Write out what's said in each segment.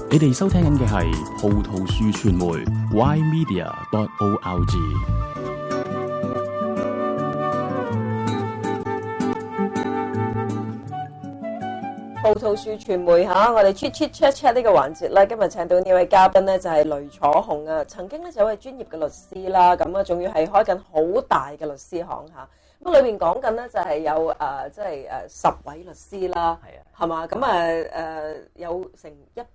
你哋收聽緊嘅係葡萄樹傳媒 ymedia.org。 葡萄樹傳媒我哋 chit chat 呢個環節咧，今日請到呢位嘉賓咧就係雷楚雄啊，曾經咧就係一位專業嘅律師啦，咁啊仲要係開緊好大嘅律師行嚇，咁裏邊講緊咧就係有10位律師啦，係嘛，咁有成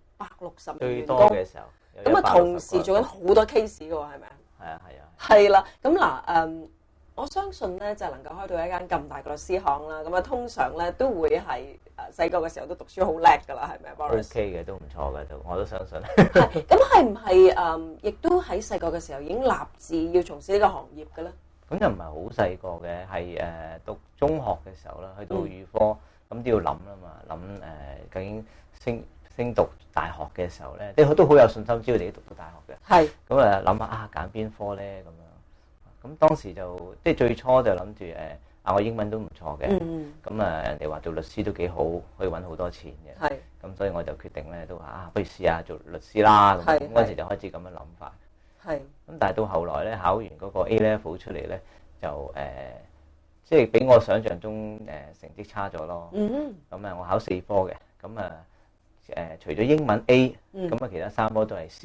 160名最員工多嘅時候， 咁啊同時做緊好多 case 嘅喎，係咪啊？ 係啦，咁嗱我相信咧就能夠開到一間咁大嘅律師行啦，咁啊通常咧都會係細個嘅時候都讀書好叻㗎啦，係咪啊 Boris？ OK 嘅，都唔錯嘅，我都相信。 係，咁係唔係亦都喺細個嘅時候已經立志要從事呢個行業嘅咧？ 咁就唔係好細個嘅，係讀中學嘅時候啦，去到預科，咁都要諗啦嘛，諗究竟升讀大學嘅時候咧，即係都好有信心，知道自己讀到大學嘅。係。咁諗下揀邊科咧咁樣。咁當時就即係最初就諗住我英文都唔錯嘅，咁人哋話做律師都幾好，可以揾好多錢嘅。係。咁所以我就決定咧都話不如試下做律師啦。咁嗰陣時就開始咁樣諗法。係。咁但係到後來咧考完嗰個 A level 出嚟咧，就即係比我想象中成績差咗咯。咁我考4科嘅，咁除咗英文 A，咁其他3科都係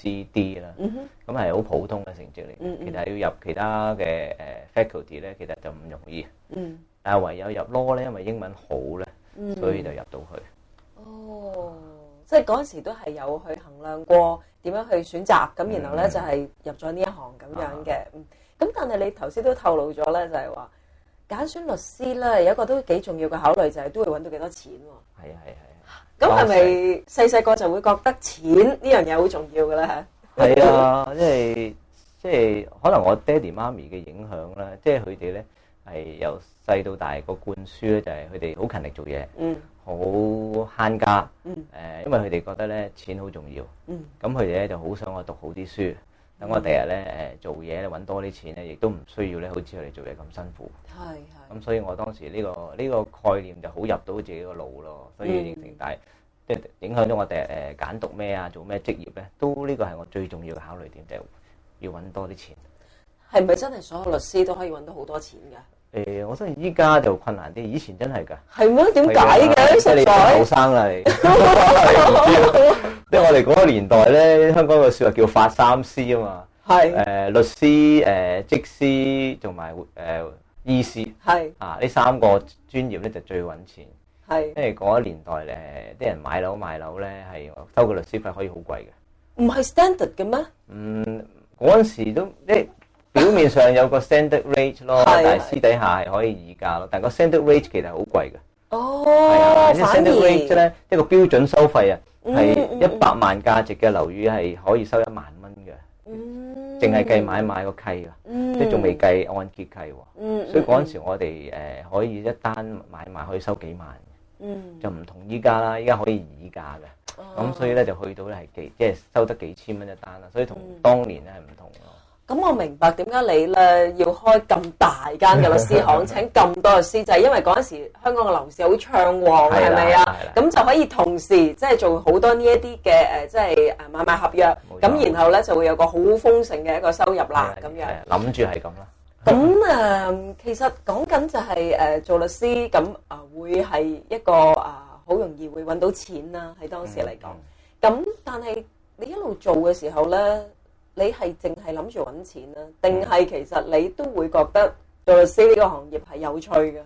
C、D 啦，咁係好普通嘅成績嚟。其實要入其他嘅faculty 咧，其實就唔容易。但係唯有入 law 咧，因為英文好咧，所以就入到去。 哦，即係嗰陣時都係有去衡量過點樣去選擇，咁然後咧就係入咗呢一行咁樣嘅。咁但係你頭先都透露咗咧，就係話揀選律師咧有一個都幾重要嘅考慮，就係都會揾到幾多錢喎。係。咁係咪細個就會覺得錢呢樣嘢好重要嘅咧？ 係啊，即係可能我爹哋媽咪嘅影響啦，即係佢哋咧係由細到大個灌輸咧，就係佢哋好勤力做嘢，好慳家，因為佢哋覺得咧錢好重要，咁佢哋咧就好想我讀好啲書，等我第日咧做嘢咧揾多啲錢咧，亦都唔需要咧好似佢哋做嘢咁辛苦。係。咁所以我當時呢個概念就好入到自己個腦咯，所以形成大即係影響咗我哋揀讀咩啊，做咩職業咧，都呢個係我最重要嘅考慮點，就係要揾多啲錢。 係咪真係所有律師都可以揾到好多錢㗎？ 我相信依家就困難啲，以前真係㗎。 係咩？點解嘅？實在後生啦，你即係我哋嗰個年代咧，香港個説話叫法三司啊嘛。係。律師、則師同埋醫師。係。呢3個專業咧就最揾錢。係。因為嗰個年代咧，啲人買樓賣樓咧係收個律師費可以好貴嘅。 唔係 standard 嘅咩？ 嗰陣時都即係表面上有個 standard rate 咯，但係私底下係可以議價咯。但係個 standard rate 其實係好貴嘅。哦。係啊，啲 standard rate 咧一個標準收費啊，係100萬價值嘅樓宇係可以收1萬蚊嘅。淨係計買賣個契啊，即係仲未計按揭契喎。所以嗰陣時我哋可以一單買賣可以收幾萬嘅，就唔同依家啦。依家可以議價嘅，咁所以咧就去到咧係即係收得幾千蚊一單啦。所以同當年咧係唔同咯。咁我明白點解你咧要開咁大間嘅律師行，請咁多律師，就係因為嗰陣時香港嘅樓市好暢旺，係咪啊？咁就可以同時即係做好多呢一啲嘅即係買賣合約，咁然後咧就會有個好豐盛嘅一個收入啦，咁樣。 諗住係咁啦。 咁其實講緊就係做律師咁會係一個好容易會揾到錢啦，喺當時嚟講。咁但係你一路做嘅時候咧，你係淨係諗住揾錢啦，定係其實你都會覺得做律師呢個行業係有趣嘅？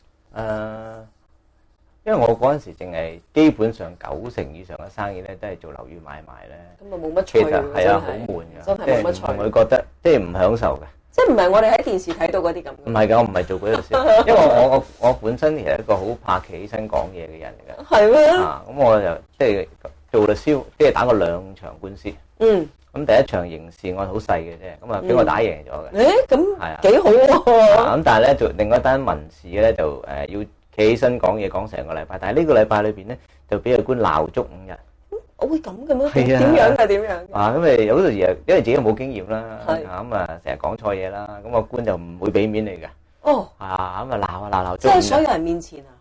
因為我嗰陣時淨係基本上90%以上嘅生意咧都係做樓宇買賣咧， 咁啊冇乜趣喎， 其實係啊，好悶㗎， 真係冇乜趣， 唔會覺得即係唔享受嘅。 即係唔係我哋喺電視睇到嗰啲咁？ 唔係㗎，我唔係做嗰啲律師，因為我本身係一個好怕企起身講嘢嘅人嚟㗎。係咩？咁我就即係做律師，即係打過2場官司。咁第一場刑事案好細嘅啫，咁啊俾我打贏咗嘅。咁係啊，幾好喎！咁但係咧，做另外一單民事嘅咧，就要企起身講嘢講成個禮拜，但係呢個禮拜裏邊咧，就俾個官鬧足5日。我會咁嘅咩？係啊。點樣㗎？點樣？咁咪有陣時因為自己冇經驗啦，咁啊成日講錯嘢啦，咁個官就唔會俾面你嘅。咁啊鬧啊鬧， 即係所有人面前啊？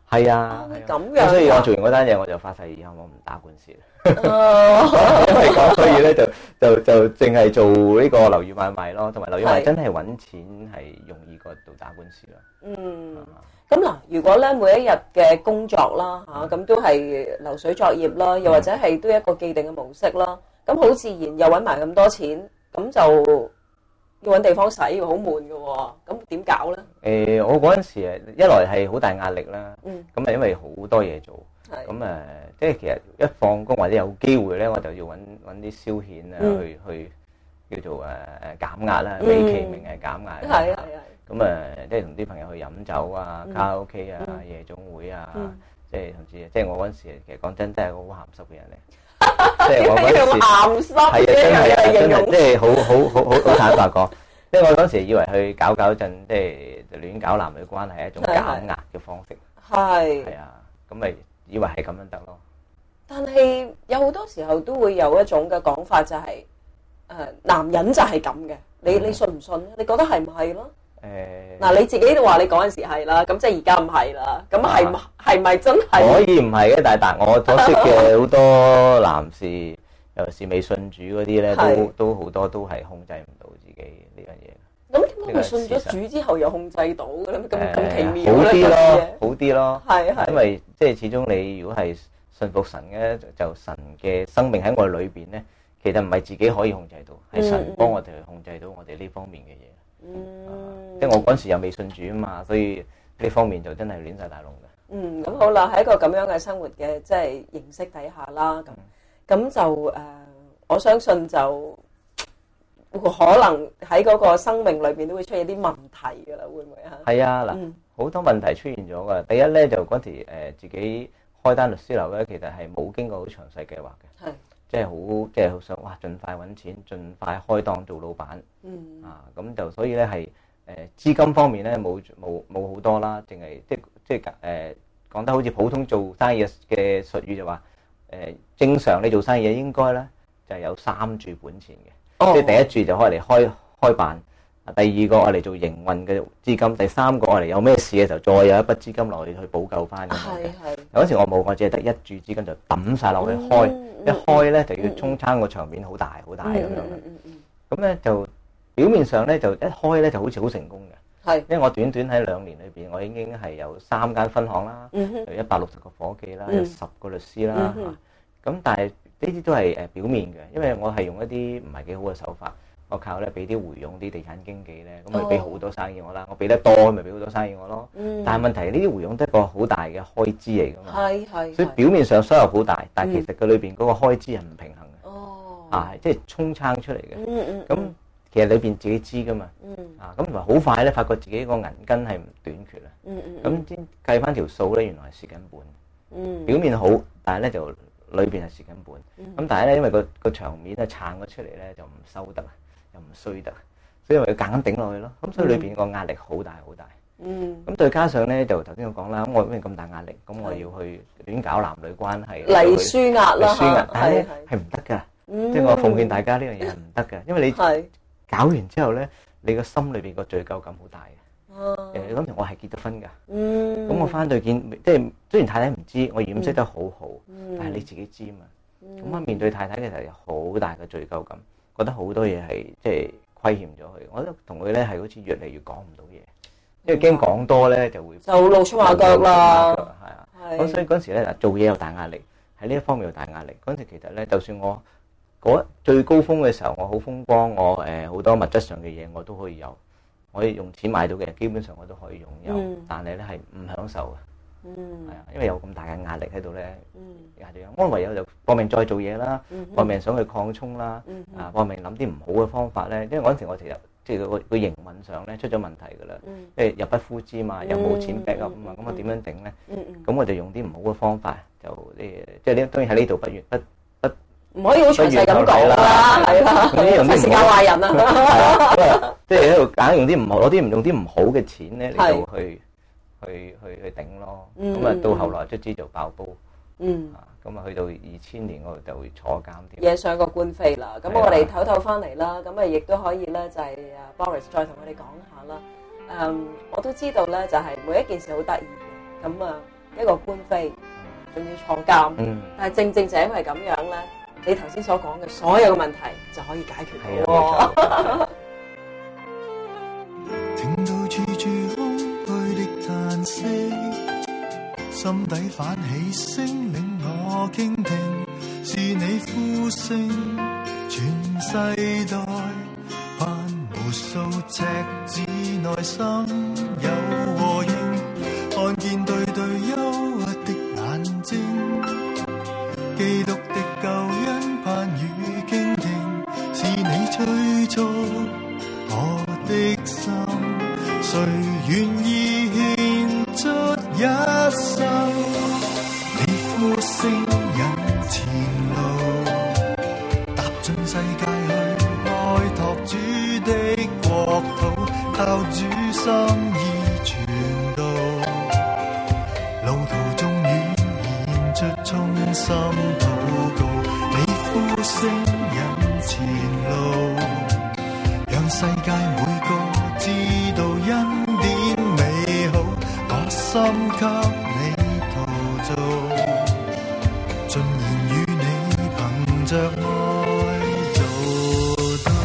係啊， 咁樣。 所以我做完嗰單嘢，我就發誓以後我唔打官司啦。 哦， 因為咁，所以咧就淨係做呢個樓宇買賣咯，同埋樓宇買賣真係揾錢係容易過到打官司啦。 嗯。咁嗱，如果咧每一日嘅工作啦嚇，咁都係流水作業啦，又或者係都一個既定嘅模式啦，咁好自然又揾埋咁多錢，咁就要揾地方使，好悶㗎喎，咁點搞咧？ 我嗰陣時一來係好大壓力啦，咁啊因為好多嘢做，咁即係其實一放工或者有機會咧，我就要揾啲消遣啊，去叫做減壓啦，美其名係減壓。 係。 咁即係同啲朋友去飲酒啊、卡拉 OK 啊、夜總會啊，即係同時，即係我嗰陣時其實講真，真係個好鹹濕嘅人嚟。即係我嗰陣時鹹濕， 係啊，真係即係好坦白講。即係我嗰時以為去搞陣，即係亂搞男女關係係一種減壓嘅方式。係啊，咁咪以為係咁樣得咯。 但係有好多時候都會有一種嘅講法，就係男人就係咁嘅。你信唔信咧？你覺得係唔係咯？嗱，你自己都話你嗰陣時係啦，咁即係而家唔係啦，咁係咪真係？可以唔係嘅，但係我所識嘅好多男士，尤其是未信主嗰啲咧，都好多都係控制唔到自己呢樣嘢。 咁點解佢信咗主之後又控制到嘅咧？咁奇妙咧？ 好啲咯， 係因為即係始終你如果係信服神嘅，就神嘅生命喺我哋裏邊咧，其實唔係自己可以控制到，係神幫我哋去控制到我哋呢方面嘅嘢。即係我嗰時又未信主啊嘛，所以呢方面就真係亂晒大龍嘅。 咁好啦，喺一個咁樣嘅生活嘅即係形式底下啦，咁就我相信就可能喺嗰個生命裏邊都會出現啲問題噶啦，會唔會啊？ 係啊，嗱，好多問題出現咗噶。第一咧就嗰時自己開單律師樓咧，其實係冇經過好詳細計劃嘅。係。即係好想哇，盡快揾錢，盡快開檔做老闆。咁就所以咧係資金方面咧冇好多啦，淨係即係講得好似普通做生意嘅術語就話正常你做生意應該咧就係有3注本錢嘅，即係第一注就開嚟開辦，第二個我嚟做營運嘅資金，第三個我嚟有咩事嘅時候再有一筆資金落去補救翻咁樣嘅。嗰時我冇，我只係得1注資金就抌晒落去開。一開咧就要沖餐個場面好大咁樣嘅，咁咧就表面上咧就一開咧就好似好成功嘅，因為我短喺2年裏邊，我已經係有3間分行啦，有160個伙計啦，有10個律師啦，咁但係呢啲都係表面嘅，因為我係用一啲唔係幾好嘅手法，我靠咧俾啲回佣啲地產經紀咧，咁咪俾好多生意我啦，我俾得多咪俾好多生意我咯，但係問題呢啲回佣都係一個好大嘅開支嚟噶嘛，所以表面上收入好大，但係其實佢裏邊嗰個開支係唔平衡嘅，即係沖撐出嚟嘅，咁其實裏邊自己知噶嘛，咁同埋好快咧發覺自己個銀根係唔短缺啦，咁先計翻條數咧，原來係蝕緊本，表面好，但係咧就裏邊係蝕緊本，咁但係咧因為個場面咧撐咗出嚟咧就唔收得。又唔衰得，所以咪要夾硬頂落去咯。咁所以裏邊個壓力好大好大。咁再加上咧，就頭先我講啦，咁我因為咁大壓力，咁我要去亂搞男女關係， 嚟舒壓啦， 但係係唔得㗎。即係我奉勸大家呢樣嘢係唔得㗎，因為你搞完之後咧，你個心裏邊個罪疚感好大嘅。嗰時我係結咗婚㗎，咁我翻到見，即係雖然太太唔知，我掩飾得好好，但係你自己知嘛。咁我面對太太嘅時候有好大嘅罪疚感。覺得好多嘢係即係虧欠咗佢，我覺得同佢咧係好似越嚟越講唔到嘢，因為驚講多咧就會露出馬腳啦。 係啊，咁所以嗰陣時咧嗱，做嘢有大壓力，喺呢一方面有大壓力。嗰陣時其實咧，就算我嗰最高峰嘅時候，我好風光，我好多物質上嘅嘢我都可以有，我可以用錢買到嘅，基本上我都可以擁有，但係咧係唔享受嘅。係啊，因為有咁大嘅壓力喺度咧，壓住我唯有就搏命再做嘢啦，搏命想去擴充啦，搏命諗啲唔好嘅方法咧。因為嗰陣時我其實即係個營運上咧出咗問題㗎啦，即係入不敷支嘛，又冇錢 back up 啊嘛，咁我點樣頂咧？咁我就用啲唔好嘅方法，就即係呢當然喺呢度唔可以好詳細咁講啦，係啦，費事教壞人啊！ 即係喺度硬用啲唔好，用啲唔好嘅錢咧嚟到去頂咯，咁啊到後來卒之就爆煲，咁啊去到2000年我就會坐監添， 惹上個官非啦。咁我哋唞翻嚟啦，咁啊亦都可以咧就係Boris 再同我哋講下啦。我都知道咧就係每一件事好得意嘅，咁啊一個官非，仲要坐監。但係正正就係因為咁樣咧，你頭先所講嘅所有嘅問題就可以解決到喎。 聽到處處空虛的嘆息，心底反起聲令我傾聽，是你呼聲，全世代盼無數赤子內心有和應，看見對對憂鬱的眼睛，基督的救恩盼與傾聽，是你催促我的心，誰願意獻出一生？你呼聲引前路，踏進世界去開拓主的國土，靠主心意傳道，路途中願獻出衷心禱告。你呼聲引前路，讓世界每個知道恩典美好，我心給你陶造，盡然與你憑着愛做到。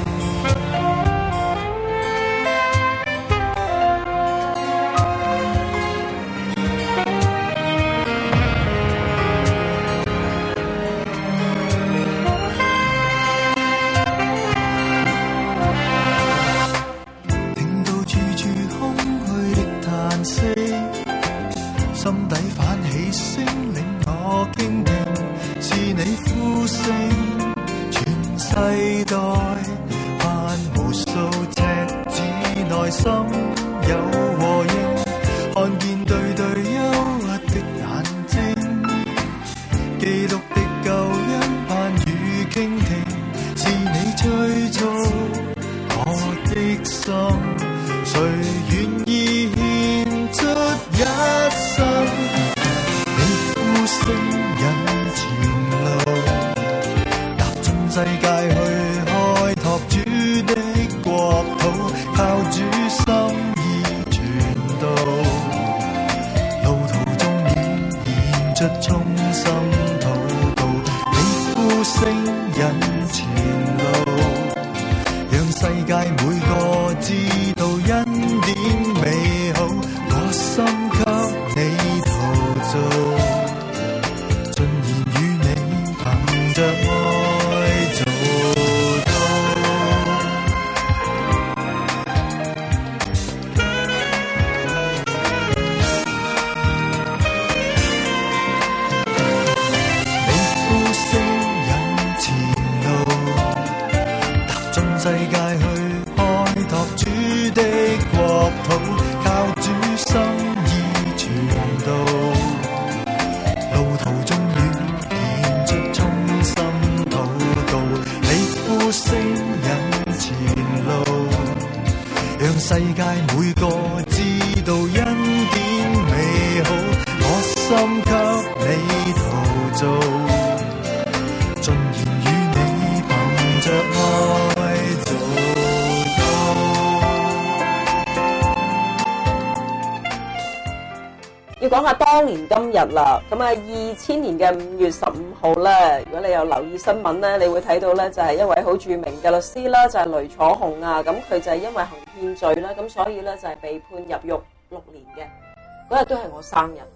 聽到處處空虛的嘆息，心底反起聲令我傾聽，是你呼聲，全世代盼無數赤子內心有和應，看見對對憂鬱的眼睛，基督的救恩盼與傾聽，是你催促我的心，誰願意獻出一生？你呼聲引前路，踏進世界去開拓主的國土，靠主心意傳道，路途中願獻出衷心禱告。你呼聲引前路，讓世界每個知道恩典美好，我心給你陶造，盡然與你憑着愛做到。你呼聲引前路，踏進世界去開拓主的國土，靠主心意傳道，路途中願獻出衷心禱告。你呼聲引前路，讓世界每個知道恩典美好，我心給你陶造，盡然與你憑着愛做要講下當年今日啦，咁啊2000年嘅5月15號咧，如果你有留意新聞咧，你會睇到咧就係一位好著名嘅律師啦，就係雷楚雄啊，咁佢就係因為行騙罪啦，咁所以咧就係被判入獄6年嘅。嗰日都係我生日，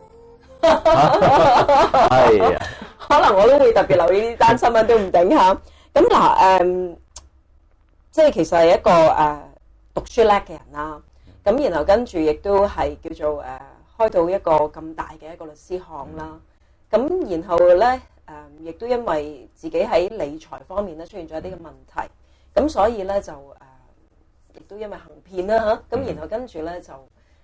係啊， 可能我都會特別留意呢單新聞都唔定嚇。咁嗱即係其實係一個讀書叻嘅人啦，咁然後跟住亦都係叫做開到一個咁大嘅一個律師行啦，咁然後咧亦都因為自己喺理財方面咧出現咗一啲嘅問題，咁所以咧就亦都因為行騙啦嚇，咁然後跟住咧就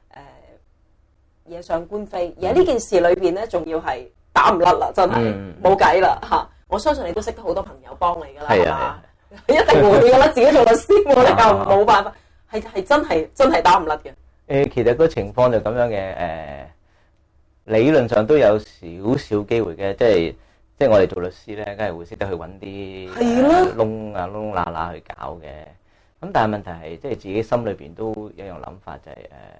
惹上官非，而喺呢件事裏邊咧仲要係打唔甩啦，真係冇計啦嚇！我相信你都識得好多朋友幫你㗎啦，係嘛？一定會㗎啦，自己做律師我哋又冇辦法，係真係打唔甩嘅。 其實個情況就咁樣嘅，理論上都有少少機會嘅，即係我哋做律師咧，梗係會識得去揾啲窿啊窿罅罅去搞嘅。咁但係問題係，即係自己心裏邊都有一樣諗法，就係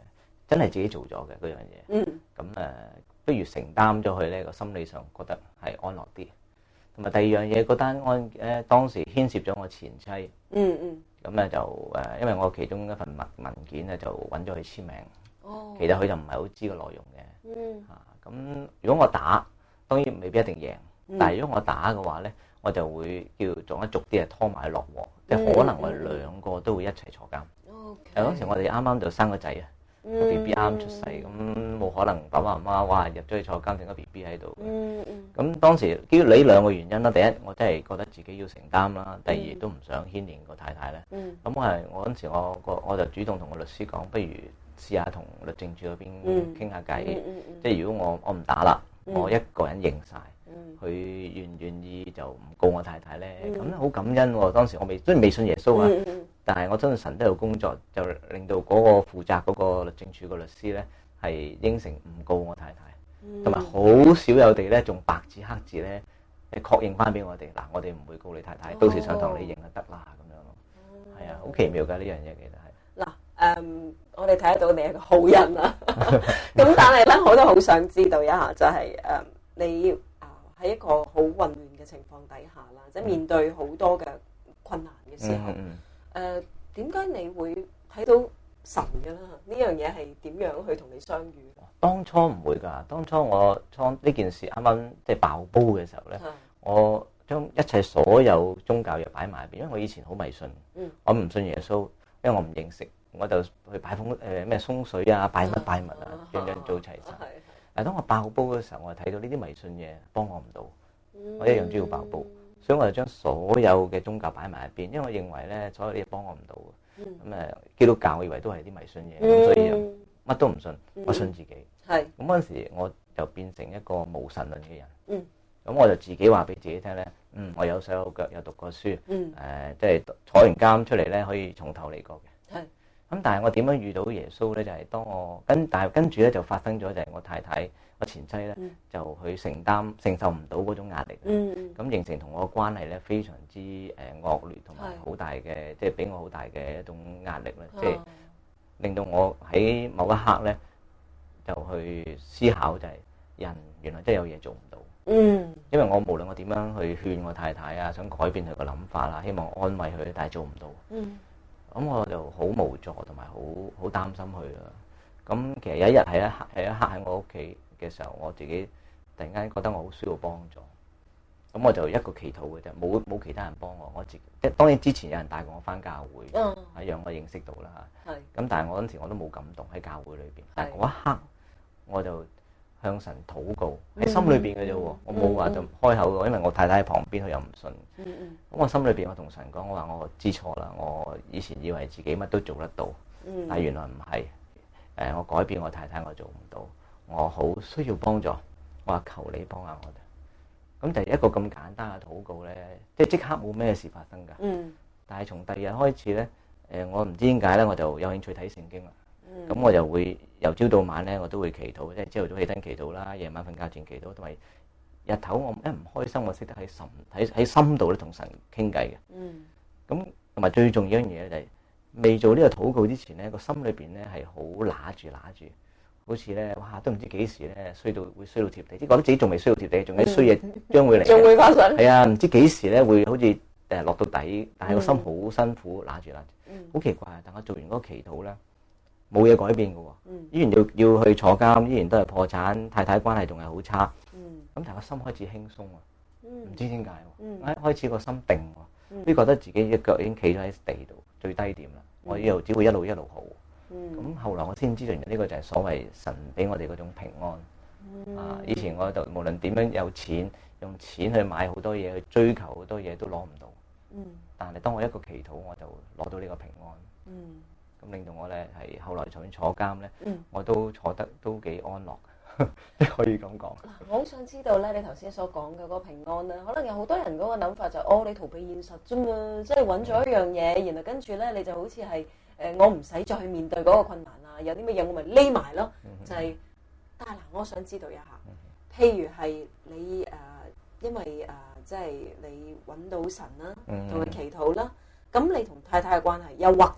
真係自己做咗嘅嗰樣嘢。咁不如承擔咗佢咧，個心理上覺得係安樂啲。同埋第二樣嘢，嗰單案當時牽涉咗我前妻。咁咧就因為我其中一份文件咧就揾咗佢簽名。其實佢就唔係好知個內容嘅。咁如果我打，當然未必一定贏。但係如果我打嘅話咧，我就會叫做一逐啲拖埋落鑊，即係可能我哋兩個都會一齊坐監。嗰時我哋啱啱就生個仔啊，個 B B 啱出世，咁冇可能爸爸媽媽哇入咗去坐監，剩個 B B 喺度。咁當時基於呢兩個原因啦，第一我真係覺得自己要承擔啦，第二都唔想牽連個太太咧。咁我嗰陣時我就主動同個律師講，不如試下同律政處嗰邊傾下偈。即係如果我唔打啦，我一個人認晒。佢願唔願意就唔告我太太咧？咁好感恩喎！當時我雖然未信耶穌啊，但係我真係神都有工作，就令到嗰個負責嗰個律政處個律師咧係應承唔告我太太，同埋好少有地咧仲白紙黑字咧確認翻俾我哋嗱，我哋唔會告你太太，到時上堂你認就得啦咁樣咯。係啊，好奇妙㗎呢樣嘢其實係。 嗱我哋睇得到你係個好人啊，咁但係咧我都好想知道一下，就係你。喺一個好混亂嘅情況底下啦，即係面對好多嘅困難嘅時候，點解你會睇到神嘅啦？呢樣嘢係點樣去同你相遇？ 當初唔會㗎，當初我呢件事啱啱即係爆煲嘅時候咧，我將一切所有宗教嘢擺埋一邊，因為我以前好迷信，我唔信耶穌，因為我唔認識，我就去拜風咩鬆水啊，拜乜拜物啊，樣樣做齊晒。但當我爆煲嘅時候，我睇到呢啲迷信嘢幫我唔到，我一樣都要爆煲，所以我就將所有嘅宗教擺埋一邊，因為我認為咧所有啲嘢幫我唔到嘅。咁基督教我以為都係啲迷信嘢，咁所以乜都唔信，我信自己。咁嗰陣時我就變成一個無神論嘅人。咁我就自己話俾自己聽咧，我有手有腳，有讀過書，即係坐完監出嚟咧可以從頭嚟過嘅。咁但係我點樣遇到耶穌咧？就係當我跟住咧就發生咗，就係我太太我前妻咧就去承受唔到嗰種壓力，咁形成同我嘅關係咧非常之惡劣，同埋好大嘅即係俾我好大嘅一種壓力咧，即係令到我喺某一刻咧就去思考，就係人原來真係有嘢做唔到。因為我無論我點樣去勸我太太啊，想改變佢個諗法啦，希望安慰佢，但係做唔到。咁我就好無助同埋好擔心佢啦。咁其實有一日係一刻喺我屋企嘅時候，我自己突然間覺得我好需要幫助。咁我就一個祈禱嘅啫，冇其他人幫我。我自己即係當然之前有人帶過我返教會，讓我認識到啦嚇。咁但係我嗰陣時我都冇感動喺教會裏邊。但係嗰一刻我就向神禱告喺心裏邊嘅啫喎，我冇話就開口嘅，因為我太太喺旁邊，佢又唔信。咁我心裏邊我同神講，我話我知錯啦，我以前以為自己乜都做得到，但係原來唔係。我改變我太太，我做唔到，我好需要幫助。我話求你幫下我哋。咁就係一個咁簡單嘅禱告咧，即刻冇咩事發生㗎。但係從第二日開始咧，我唔知點解咧，我就有興趣睇聖經啦。咁我就會由朝到晚咧，我都會祈禱，即係朝頭早起身祈禱啦，夜晚瞓覺前祈禱，同埋日頭我一唔開心，我識得喺心度咧同神傾偈嘅。咁同埋最重要一樣嘢咧就係未做呢個禱告之前咧，個心裏邊咧係好揦住，好似咧哇都唔知幾時咧衰到貼地，即係覺得自己仲未衰到貼地，仲有啲衰嘢將會嚟， 仲會發生。係啊，唔知幾時咧會好似落到底，但係個心好辛苦，揦住，好奇怪。但我做完嗰個祈禱咧，冇嘢改變嘅喎，依然要去坐監，依然都係破產，太太關係仲係好差。咁但係個心開始輕鬆喎，唔知點解喎，開始個心定喎，都覺得自己嘅腳已經企咗喺地度最低點啦，我呢度只會一路好。咁後來我先知道，原來呢個就係所謂神俾我哋嗰種平安。以前我就無論點樣有錢，用錢去買好多嘢，去追求好多嘢都攞唔到。但係當我一個祈禱，我就攞到呢個平安。咁令到我咧係後來就算坐監咧，我都坐得都幾安樂，可以咁講。 我好想知道咧，你頭先所講嘅嗰個平安咧，可能有好多人嗰個諗法就你逃避現實啫嘛，即係揾咗一樣嘢，然後跟住咧你就好似係我唔使再去面對嗰個困難啊，有啲乜嘢我咪匿埋咯，就係。但係嗱，我想知道一下，譬如係你因為即係你揾到神啦，同佢祈禱啦，咁你同太太嘅關係，又或者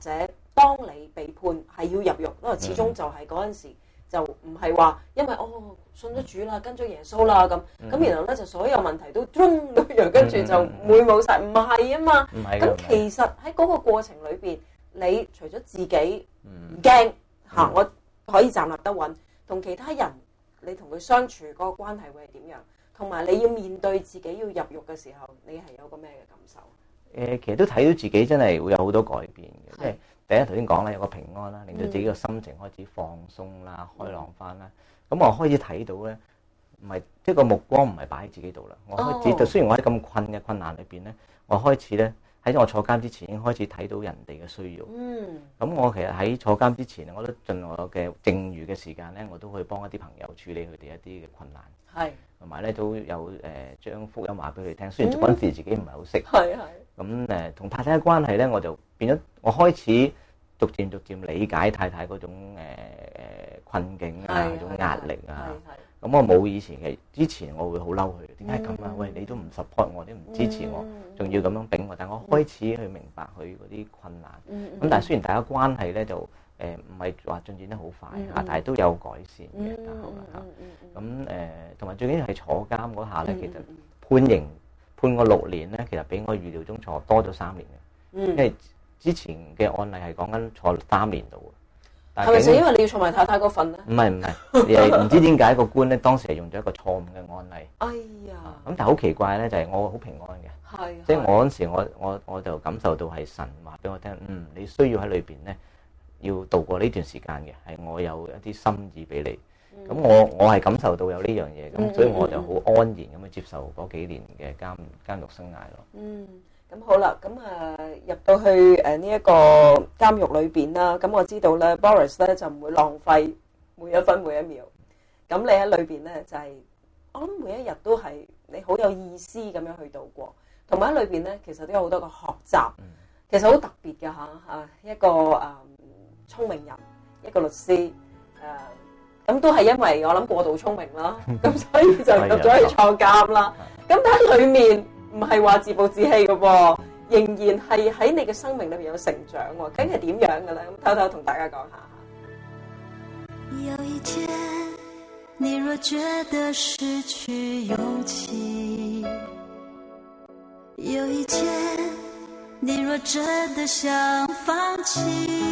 當你被判係要入獄，因為始終就係嗰陣時就唔係話因為信咗主啦，跟咗耶穌啦咁，然後咧就所有問題都咁樣，跟住就會冇晒，唔係啊嘛。咁其實喺嗰個過程裏邊，你除咗自己唔驚嚇，我可以站立得穩，同其他人你同佢相處嗰個關係會係點樣？同埋你要面對自己要入獄嘅時候，你係有個咩嘅感受？ 其實都睇到自己真係會有好多改變嘅，即係第一頭先講啦，有個平安啦，令到自己個心情開始放鬆啦、開朗翻啦。咁我開始睇到咧，唔係即係個目光唔係擺喺自己度啦。我開始，雖然我喺咁困難裏邊咧，我開始咧喺我坐監之前已經開始睇到人哋嘅需要。咁我其實喺坐監之前，我都盡我嘅剩餘嘅時間咧，我都去幫一啲朋友處理佢哋一啲嘅困難。係。同埋咧都有將福音話俾佢哋聽，雖然嗰陣時自己唔係好識。係。咁同太太嘅關係咧，我就變咗，我開始逐漸理解太太嗰種困境啊，嗰種壓力啊。咁我冇以前嘅，之前我會好嬲佢，點解咁啊？喂，你都唔 support 我，你唔支持我，仲要咁樣頂我。但我開始去明白佢嗰啲困難。咁但係雖然大家關係咧就唔係話進展得好快嚇，但係都有改善嘅。咁同埋最緊要係坐監嗰下咧，其實判我6年咧，其實比我預料中坐多咗3年嘅。因為之前嘅案例係講緊坐3年度嘅。 係咪就因為你要坐埋太太嗰份咧？唔係，唔知點解個官咧當時係用咗一個錯誤嘅案例。 哎呀！ 咁但係好奇怪咧，就係我好平安嘅。係。即係我嗰陣時，我就感受到係神話俾我聽，你需要喺裏邊咧，要度過呢段時間嘅，係我有一啲心意俾你。咁我係感受到有呢樣嘢，咁所以我就好安然咁去接受嗰幾年嘅監獄生涯咯。 咁好啦，咁入到去呢一個監獄裏邊啦，咁我知道咧 Boris 咧就唔會浪費每一分每一秒。咁你喺裏邊咧就係，我諗每一日都係你好有意思咁樣去度過，同埋喺裏邊咧其實都有好多個學習，其實好特別嘅嚇一個聰明人，一個律師咁都係因為我諗過度聰明啦，咁所以就入咗去坐監啦。咁但係裏面唔係話自暴自棄嘅喎，仍然係喺你嘅生命裏面有成長喎，究竟係點樣嘅咧？咁偷偷同大家講下。 有一天，你若覺得失去勇氣，有一天，你若真的想放棄，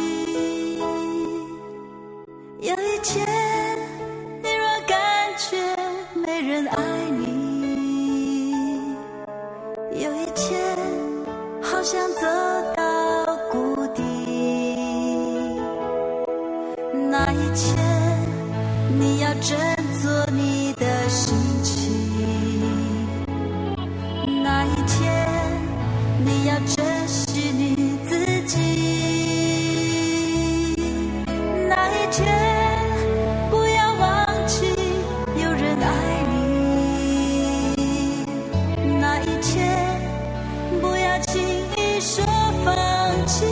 有一天，你若感覺沒人愛你，有一天，好想走到谷底，那一天，你要振作你的心情，那一天，你要珍惜你自己，那一天。说放棄，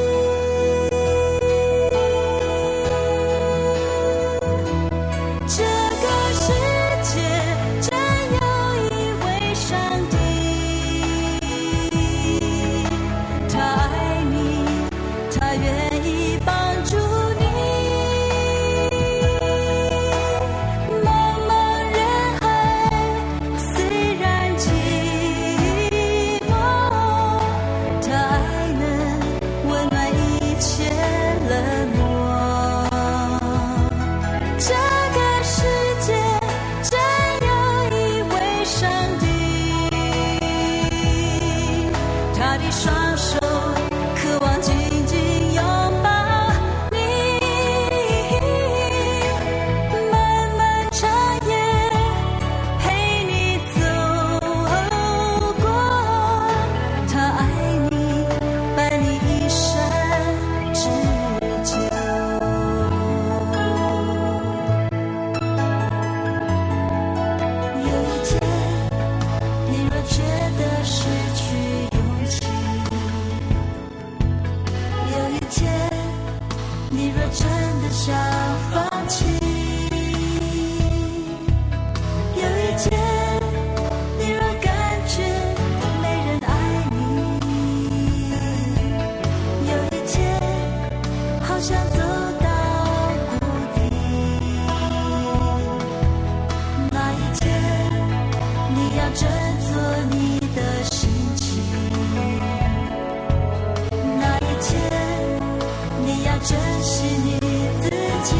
這個世界真有一位上帝，他愛你，他願意幫助你，茫茫人海雖然寂寞， 你要振作你的心情。那一天，你要珍惜你自己。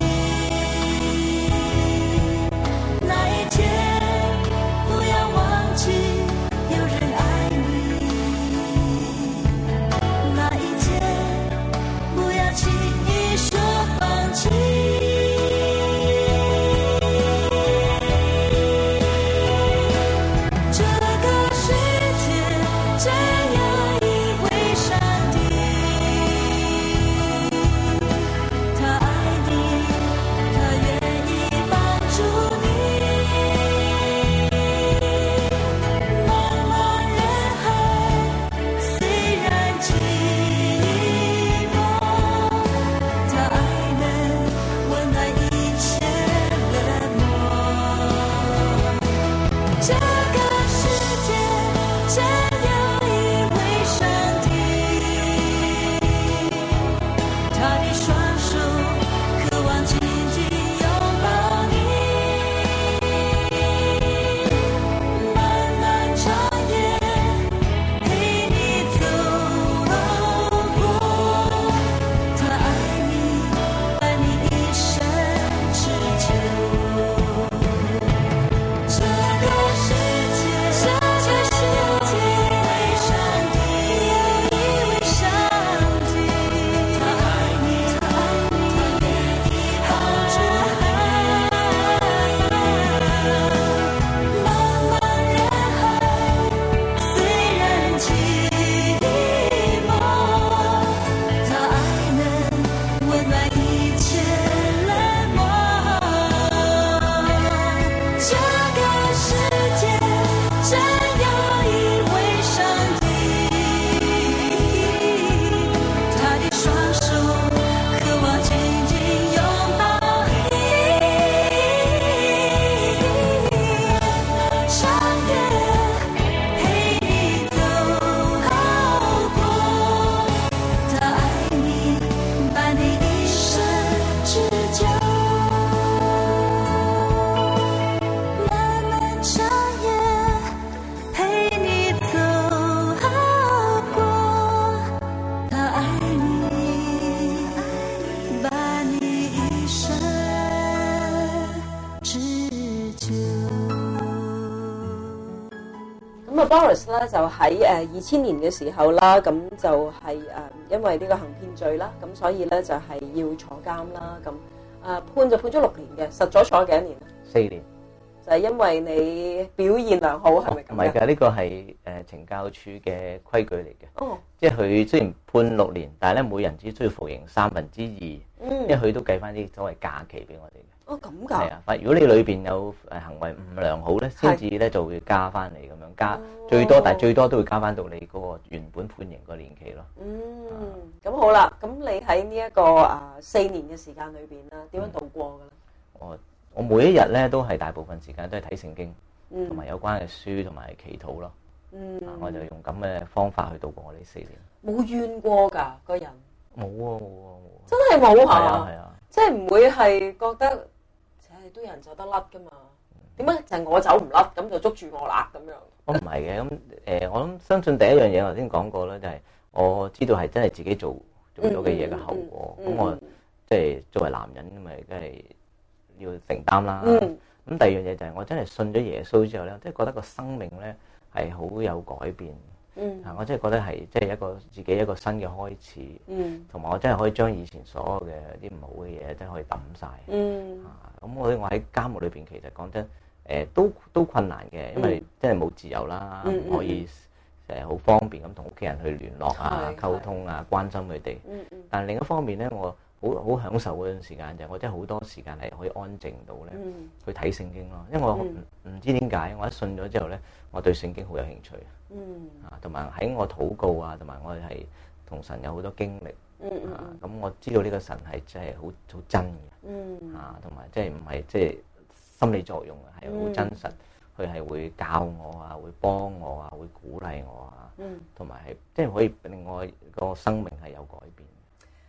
那一天，不要忘记有人爱你。那一天，不要轻易说放弃。 Boris 咧就喺2000年嘅時候啦，咁就係因為呢個行騙罪啦，咁所以咧就係要坐監啦，咁判咗6年嘅，實咗坐幾多年 ？4年。 就係因為你表現良好，係咪咁？ 唔係㗎，呢個係懲教處嘅規矩嚟嘅。 哦， 即係佢雖然判6年，但係咧每人只需要服刑2/3，因為佢都計翻啲所謂假期俾我哋嘅。 哦，咁㗎？係啊，如果你裏邊有行為唔良好咧，先至咧就會加翻你咁樣加，最多但係最多都會加翻到你嗰個原本判刑個年期咯。 咁好啦，咁你喺呢一個4年嘅時間裏邊啦，點樣度過㗎咧？ 我每一日咧都係大部分時間都係睇聖經，同埋有關嘅書同埋祈禱咯。我就用咁嘅方法去度過我呢4年。 冇怨過㗎個人？ 冇啊， 真係冇嚇。 係啊， 即係唔會係覺得，都有人走得甩㗎嘛？點解就係我走唔甩，咁就捉住我啦咁樣？我唔係嘅，咁我諗相信第一樣嘢我頭先講過啦，就係我知道係真係自己做咗嘅嘢嘅後果。咁我即係作為男人咁咪梗係要承擔啦。咁第二樣嘢就係我真係信咗耶穌之後咧，即係覺得個生命咧係好有改變。我真係覺得係即係自己一個新嘅開始。同埋我真係可以將以前所有嘅啲唔好嘅嘢真係可以抌晒。咁我喺監獄裏邊其實講真都困難嘅，因為真係冇自由啦，唔可以好方便咁同屋企人去聯絡啊、溝通啊、關心佢哋。但係另一方面咧，我好享受嗰段時間就係我真係好多時間係可以安靜到咧去睇聖經咯，因為我唔知點解我一信咗之後咧，我對聖經好有興趣。同埋喺我禱告啊，同埋我係同神有好多經歷。咁我知道呢個神係真係好真嘅。同埋即係唔係即係心理作用啊，係好真實。佢係會教我啊，會幫我啊，會鼓勵我啊。同埋係即係可以令我個生命係有改變。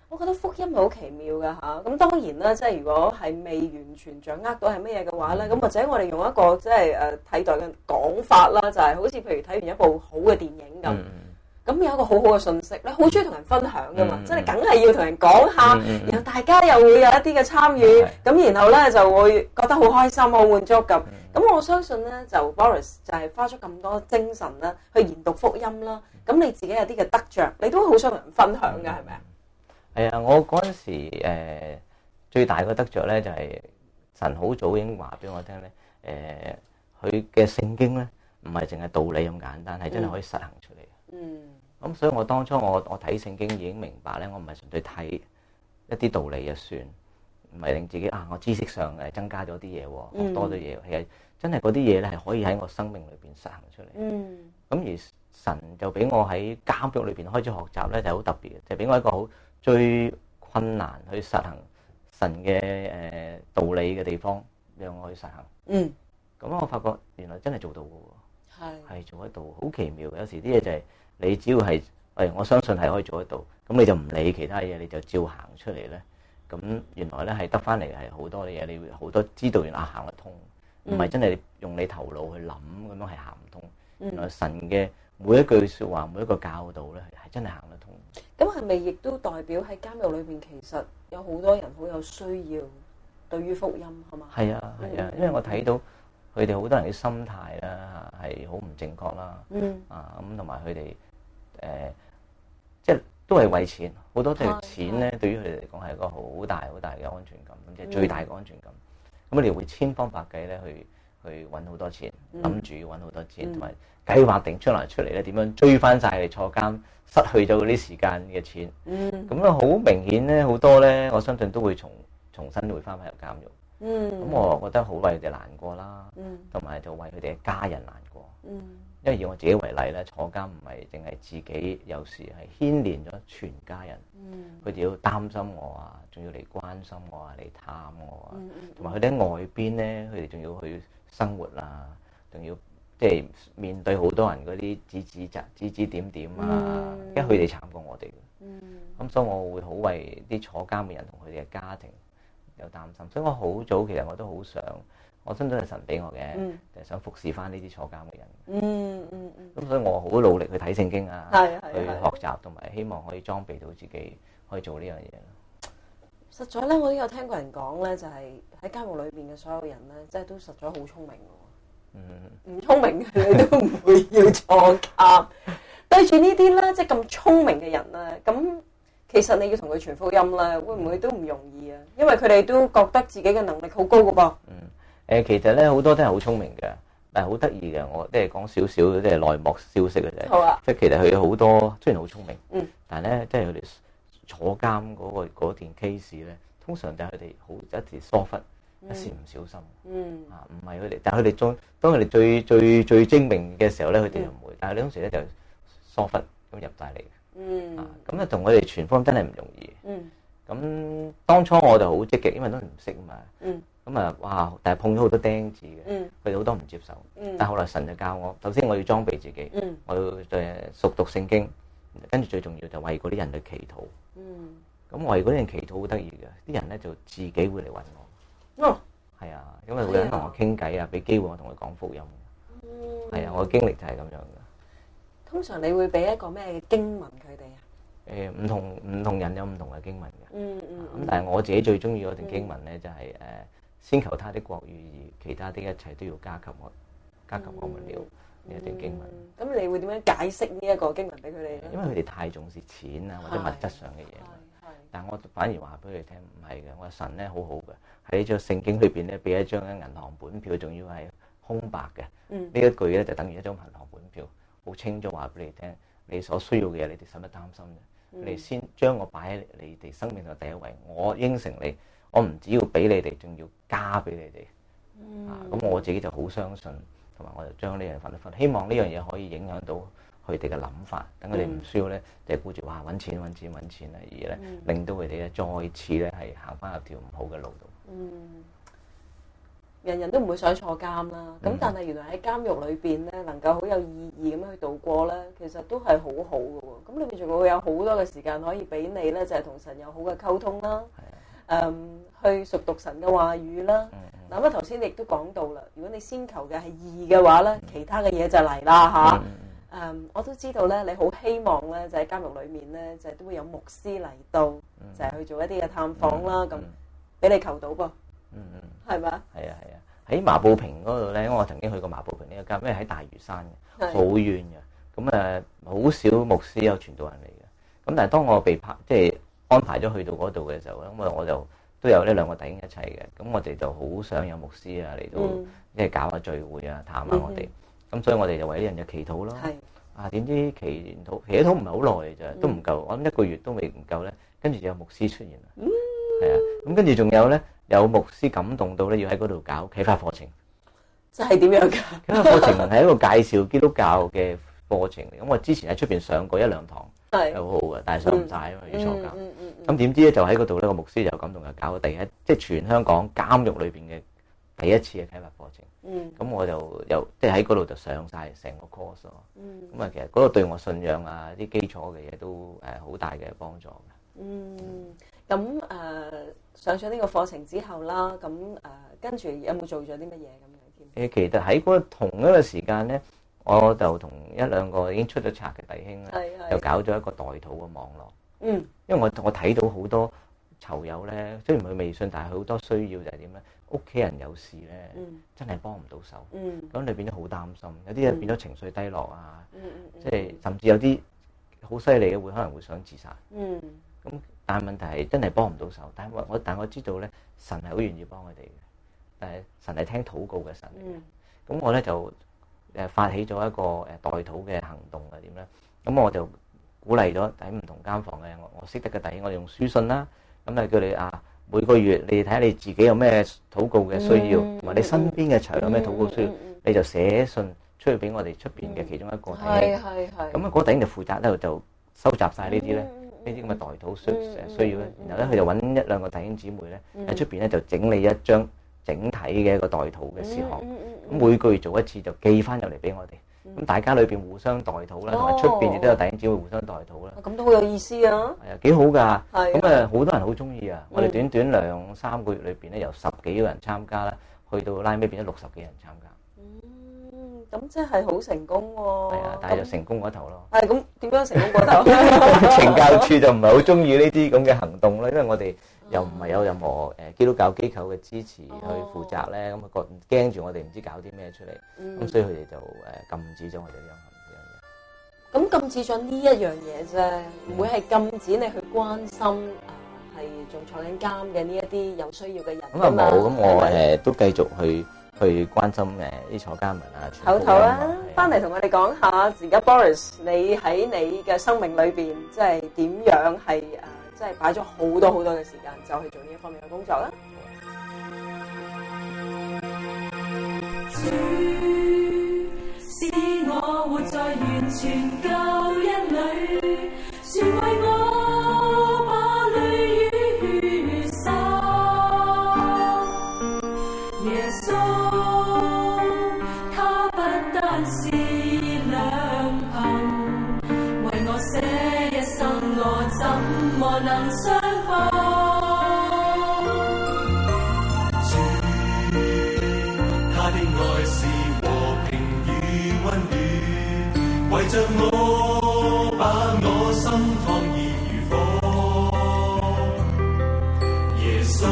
我覺得福音係好奇妙㗎嚇。咁當然啦，即係如果係未完全掌握到係乜嘢嘅話咧，咁或者我哋用一個即係替代嘅講法啦，就係好似譬如睇完一部好嘅電影咁。咁有一個好好嘅信息咧，好中意同人分享噶嘛，即係你梗係要同人講下，然後大家又會有一啲嘅參與，咁然後咧就會覺得好開心、好滿足咁。咁我相信咧，就 Boris 就係花咗咁多精神啦，去研讀福音啦。咁你自己有啲嘅得着，你都好想同人分享㗎，係咪啊？ 係啊，我嗰陣時最大嘅得着咧就係神好早已經話俾我聽咧，佢嘅聖經咧唔係淨係道理咁簡單，係真係可以實行出嚟。咁所以我當初我睇聖經已經明白咧，我唔係純粹睇一啲道理就算，唔係令自己我知識上增加咗啲嘢，學多咗嘢，係真係嗰啲嘢咧係可以喺我生命裏邊實行出嚟。咁而神就俾我喺監獄裏邊開始學習咧，就係好特別嘅，就俾我一個好最困難去實行神嘅道理嘅地方，讓我去實行。咁我發覺原來真係做到嘅喎，係做得到，好奇妙嘅。有時啲嘢就係你只要係我相信係可以做得到，咁你就唔理其他嘢，你就照行出嚟咧。咁原來咧係得翻嚟係好多嘢，你會好多知道原來行得通，唔係真係用你頭腦去諗咁樣係行唔通。原來神嘅每一句説話，每一個教導咧係真係行得通。 咁係咪亦都代表喺監獄裏邊其實有好多人好有需要對於福音係嘛？係啊， 因為我睇到佢哋好多人嘅心態啦係好唔正確啦，咁同埋佢哋即係都係為錢，好多都係錢咧，對於佢哋嚟講係一個好大好大嘅安全感，即係最大嘅安全感。咁你會千方百計咧去揾好多錢，諗住要揾好多錢，同埋計劃定出嚟咧點樣追翻晒你坐監失去咗嗰啲時間嘅錢。咁咧好明顯咧，好多咧我相信都會重新會翻返入監獄。咁我覺得好為佢哋難過啦，同埋就為佢哋嘅家人難過。因為以我自己為例咧，坐監唔係淨係自己，有時係牽連咗全家人。佢哋要擔心我啊，仲要嚟關心我啊，嚟探我啊，同埋佢哋喺外邊咧，佢哋仲要去生活啊，仲要即係面對好多人嗰啲指指點點啊，因為佢哋慘過我哋。咁所以我會好為啲坐監嘅人同佢哋嘅家庭有擔心，所以我好早其實我都好想，我相信係神俾我嘅，就係想服侍翻呢啲坐監嘅人。咁所以我好努力去睇聖經啊，去學習，同埋希望可以裝備到自己可以做呢樣嘢咯。 實在咧，我都有聽過人講咧，就係喺監獄裏邊嘅所有人咧，即係都實在好聰明嘅。唔聰明嘅你都唔會要坐監。對住呢啲咧，即係咁聰明嘅人咧，咁其實你要同佢傳福音咧，會唔會都唔容易啊？因為佢哋都覺得自己嘅能力好高㗎噃。 其實咧好多都係好聰明嘅，但係好得意嘅。我即係講少少即係內幕消息嘅啫。好啊。即係其實佢好多雖然好聰明，但係咧即係佢哋坐監嗰段 case 咧，通常就係佢哋好一時疏忽，一時唔小心。唔係佢哋，但係佢哋當佢哋最精明嘅時候咧，佢哋就唔會。但係呢當時咧就疏忽咁入晒嚟嘅。咁啊同佢哋傳福音真係唔容易。咁當初我就好積極，因為都唔識啊嘛。咁啊，哇！但係碰咗好多釘子嘅，佢哋好多唔接受。但係後來神就教我，首先我要裝備自己，我要熟讀聖經，跟住最重要就為嗰啲人去祈禱。咁為嗰啲人祈禱好得意嘅，啲人咧就自己會嚟揾我。係啊，因為會有人同我傾偈啊，俾機會我同佢講福音。係啊，我嘅經歷就係咁樣嘅。 通常你會俾一個咩嘅經文佢哋啊？ 唔同人有唔同嘅經文嘅。咁但係我自己最中意嗰段經文咧，就係先求他的國與義，其他的一切都要加給我們了。呢一段經文。咁你會點樣解釋呢一個經文俾佢哋咧？ 因為佢哋太重視錢啊，或者物質上嘅嘢。但係我反而話俾佢哋聽，唔係嘅，我神咧好好嘅，喺張聖經裏邊咧俾一張銀行本票，仲要係空白嘅。呢一句咧就等於一張銀行本票，好清楚話俾你聽，你所需要嘅嘢，你哋使乜擔心嘅？你先將我擺喺你哋生命嘅第一位，我應承你，我唔只要俾你哋，仲要加俾你哋。咁我自己就好相信，同埋我就將呢樣分一分，希望呢樣嘢可以影響到佢哋嘅諗法，等佢哋唔需要咧，就係顧住揾錢啊，而咧令到佢哋咧再次咧係行翻入條唔好嘅路度。 人人都唔會想坐監啦。咁但係原來喺監獄裏邊咧，能夠好有意義咁樣去度過咧，其實都係好好嘅喎。咁裏面仲會有好多嘅時間可以俾你咧，就係同神有好嘅溝通啦。去熟讀神嘅話語啦。嗱咁頭先你亦都講到啦，如果你先求嘅係義嘅話咧，其他嘅嘢就嚟啦嚇。我都知道咧，你好希望咧，就喺監獄裏面咧，就都會有牧師嚟到，就係去做一啲嘅探訪啦。咁俾你求到噃，係咪啊？ 係啊係啊，喺麻布坪嗰度咧，我曾經去過麻布坪呢個監，因為喺大嶼山嘅，好遠嘅。咁好少牧師有傳道人嚟嘅。咁但係當我被即係安排咗去到嗰度嘅時候，咁我就都有呢兩個弟兄一齊嘅。咁我哋就好想有牧師啊嚟到，即係搞下聚會啊，探下我哋。咁所以我哋就為呢樣嘢祈禱咯。點知祈禱唔係好耐咋，都唔夠。我諗1個月都未唔夠咧，跟住就有牧師出現啦。係啊，咁跟住仲有咧，有牧師感動到咧，要喺嗰度搞啟發課程。 即係點樣㗎？ 啟發課程係一個介紹基督教嘅課程嚟。咁我之前喺出邊上過1-2堂，係好好嘅，但係上唔晒啊嘛，要坐監。咁點知咧就喺嗰度咧，個牧師就感動就搞第一，即係全香港監獄裏邊嘅第一次嘅啟發課程。咁我就即係喺嗰度就上晒成個 course 咯。咁其實嗰度對我信仰啊啲基礎嘅嘢都好大嘅幫助嘅。 咁上咗呢個課程之後啦，咁跟住有冇做咗啲乜嘢咁樣添？ 其實喺嗰同一個時間咧，我就同1-2個已經出咗冊嘅弟兄咧，就搞咗一個代禱嘅網絡。因為我睇到好多囚友咧，雖然佢未信，但係好多需要就係點咧？屋企人有事咧，真係幫唔到手。咁你變咗好擔心，有啲人變咗情緒低落啊，即係甚至有啲好犀利嘅可能會想自殺。咁但係問題係真係幫唔到手，但我知道咧，神係好願意幫佢哋嘅，但係神係聽禱告嘅神嚟嘅。咁我咧就發起咗一個代禱嘅行動係點咧？咁我就鼓勵咗喺唔同間房嘅我識得嘅弟兄，我哋用書信啦，咁叫你每個月你睇下你自己有咩禱告嘅需要，同埋你身邊嘅囚友有咩禱告需要，你就寫信出去俾我哋出邊嘅其中一個弟兄。咁嗰個弟兄就負責咧就收集晒呢啲咧，呢啲咁嘅代禱需要咧，然後咧佢就揾1-2個弟兄姊妹咧喺出邊咧就整理一張整體嘅一個代禱嘅事項。咁每個月做一次就寄翻入嚟俾我哋。咁大家裏邊互相代禱啦，同埋出邊亦都有弟兄姊妹互相代禱啦。 咁都好有意思啊！ 係啊，幾好㗎。咁好多人好中意啊！我哋短短2-3個月裏邊咧，由10幾個人參加啦，去到拉尾變咗60幾人參加。 咁即係好成功喎。 係啊，但係就成功嗰頭咯。 係咁點樣成功嗰頭？ 懲教處就唔係好中意呢啲咁嘅行動啦，因為我哋又唔係有任何基督教機構嘅支持去負責咧，咁啊驚住我哋唔知搞啲咩出嚟，咁所以佢哋就禁止咗我哋呢樣嘢。 咁禁止咗呢一樣嘢啫，唔會係禁止你去關心係仲坐緊監嘅呢一啲有需要嘅人。 咁啊冇，咁我都繼續去關心啲坐監民啊。 唞唞啊，翻嚟同我哋講下，而家 Boris 你喺你嘅生命裏邊，即係點樣係即係擺咗好多嘅時間，就去做呢一方面嘅工作啦。 主使我活在完全救恩裏，全為我把淚與血灑。耶穌，他不單是良朋，為我捨一生，我怎麼能相放？ 為着我，把我心燙熱如火。耶穌，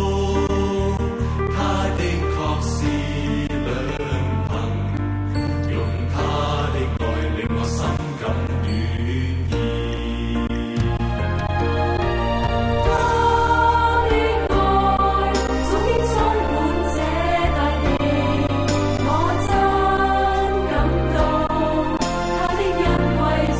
他的確是良朋，用他的愛令我心感暖意。 他的愛早已充滿這大地，我真感動。因為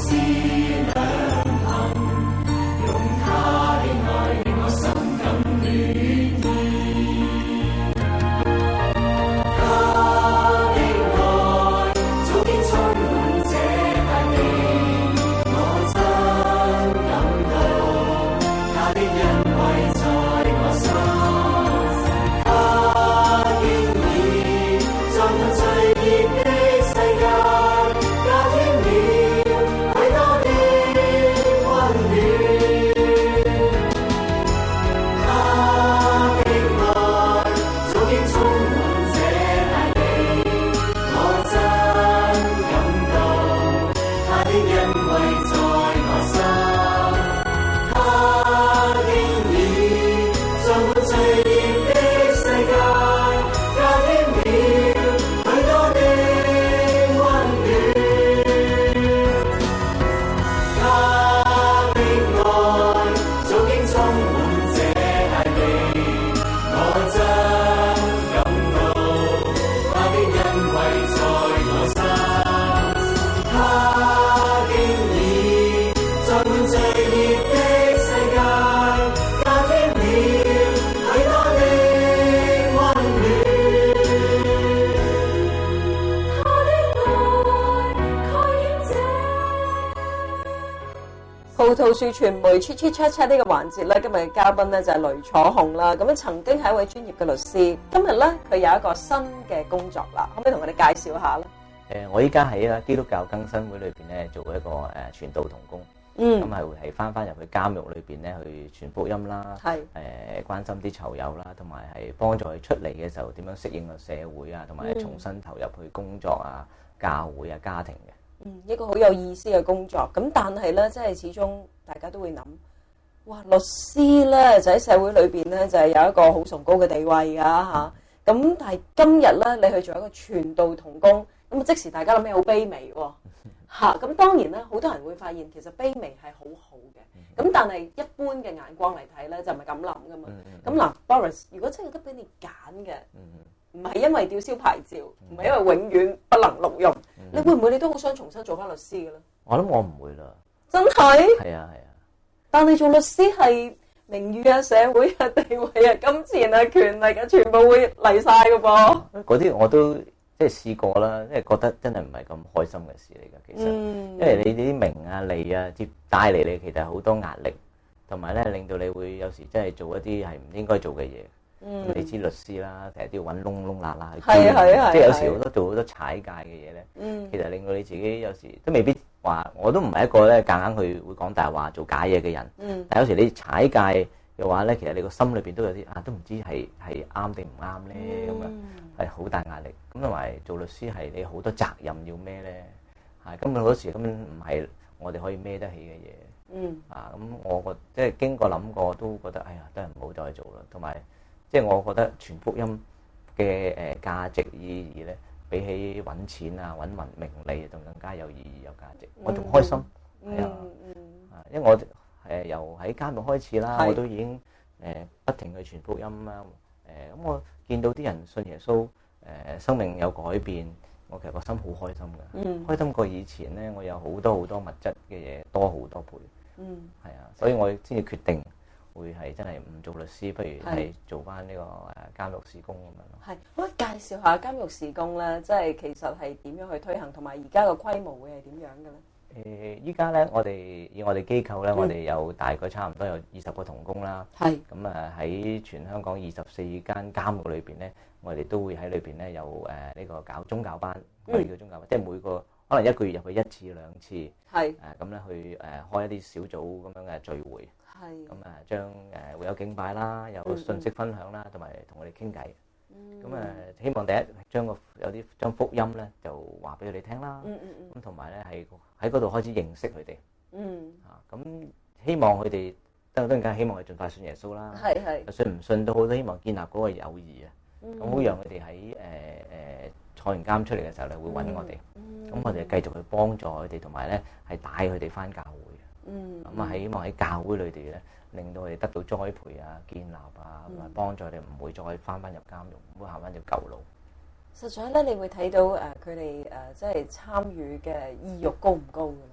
葡萄樹傳媒 Chit Chit Chat Chat 呢個環節咧，今日嘅嘉賓咧就係雷楚雄啦。咁樣曾經係一位專業嘅律師，今日咧佢有一個新嘅工作啦，可唔可以同我哋介紹下咧？ 我依家喺基督教更新會裏邊咧做一個傳道同工，咁係會係翻入去監獄裏邊咧去傳福音啦，關心啲囚友啦，同埋係幫助佢出嚟嘅時候點樣適應個社會啊，同埋重新投入去工作啊、教會啊、家庭嘅。 一個好有意思嘅工作，咁但係咧，即係始終大家都會諗，哇，律師咧就喺社會裏邊咧就係有一個好崇高嘅地位㗎嚇。咁但係今日咧，你去做一個傳道同工，咁即時大家諗起好卑微喎嚇。咁當然咧，好多人會發現其實卑微係好好嘅。咁但係一般嘅眼光嚟睇咧，就唔係咁諗㗎嘛。咁嗱，Boris，如果真係有得俾你揀嘅，唔係因為吊銷牌照，唔係因為永遠不能錄用，你會唔會你都好想重新做翻律師嘅咧？ 我諗我唔會啦。真係？係啊。 但係做律師係名譽啊、社會啊、地位啊、金錢啊、權力啊，全部會嚟晒嘅噃。嗰啲我都即係試過啦，即係覺得真係唔係咁開心嘅事嚟㗎。其實，因為你啲名啊、利啊，接帶嚟你其實好多壓力，同埋咧令到你會有時真係做一啲係唔應該做嘅嘢。你知律師啦，成日都要揾窿窿罅罅去鑽，即係有時好多做好多踩界嘅嘢咧。其實令到你自己有時都未必話，我都唔係一個咧夾硬去會講大話做假嘢嘅人。但有時你踩界嘅話咧，其實你個心裏邊都有啲都唔知係啱定唔啱咧，咁啊係好大壓力。咁同埋做律師係你好多責任要孭咧，根本好多時根本唔係我哋可以孭得起嘅嘢。咁我即係經過諗過，都覺得都係唔好再做啦。同埋即係我覺得傳福音嘅價值意義咧，比起揾錢啊、揾名利仲更加有意義、有價值。我仲開心，因為我由喺監獄開始啦，我都已經不停去傳福音啦。咁我見到啲人信耶穌，生命有改變，我其實個心好開心㗎。開心過以前咧，我有好多物質嘅嘢多好多倍。所以我先至決定會係真係唔做律師，不如係做翻呢個監獄事工咁樣咯。 係，可唔可以介紹下監獄事工咧？即係其實係點樣去推行，同埋而家個規模會係點樣嘅咧？ 依家咧，以我哋機構咧，我哋有大概差唔多有20個同工啦。咁喺全香港24間監獄裏邊咧，我哋都會喺裏邊咧有呢個搞宗教班，我哋叫宗教班，即係每個可能1個月入去1次2次。咁咧去開一啲小組咁樣嘅聚會。咁將會有敬拜啦，有信息分享啦，同埋同我哋傾偈。咁希望第一將福音咧就話俾佢哋聽啦。咁同埋咧係喺嗰度開始認識佢哋。咁希望佢哋當然希望佢盡快信耶穌啦。信唔信都好，都希望建立嗰個友誼啊。咁好讓佢哋喺坐完監出嚟嘅時候咧會揾我哋。咁我哋繼續去幫助佢哋，同埋咧係帶佢哋返教會。希望喺教會裏邊咧，令到佢哋得到栽培啊、建立啊，同埋幫助佢哋唔會再翻入監獄，唔會行翻條舊路。 實在咧，你會睇到佢哋即係參與嘅意欲高唔高㗎？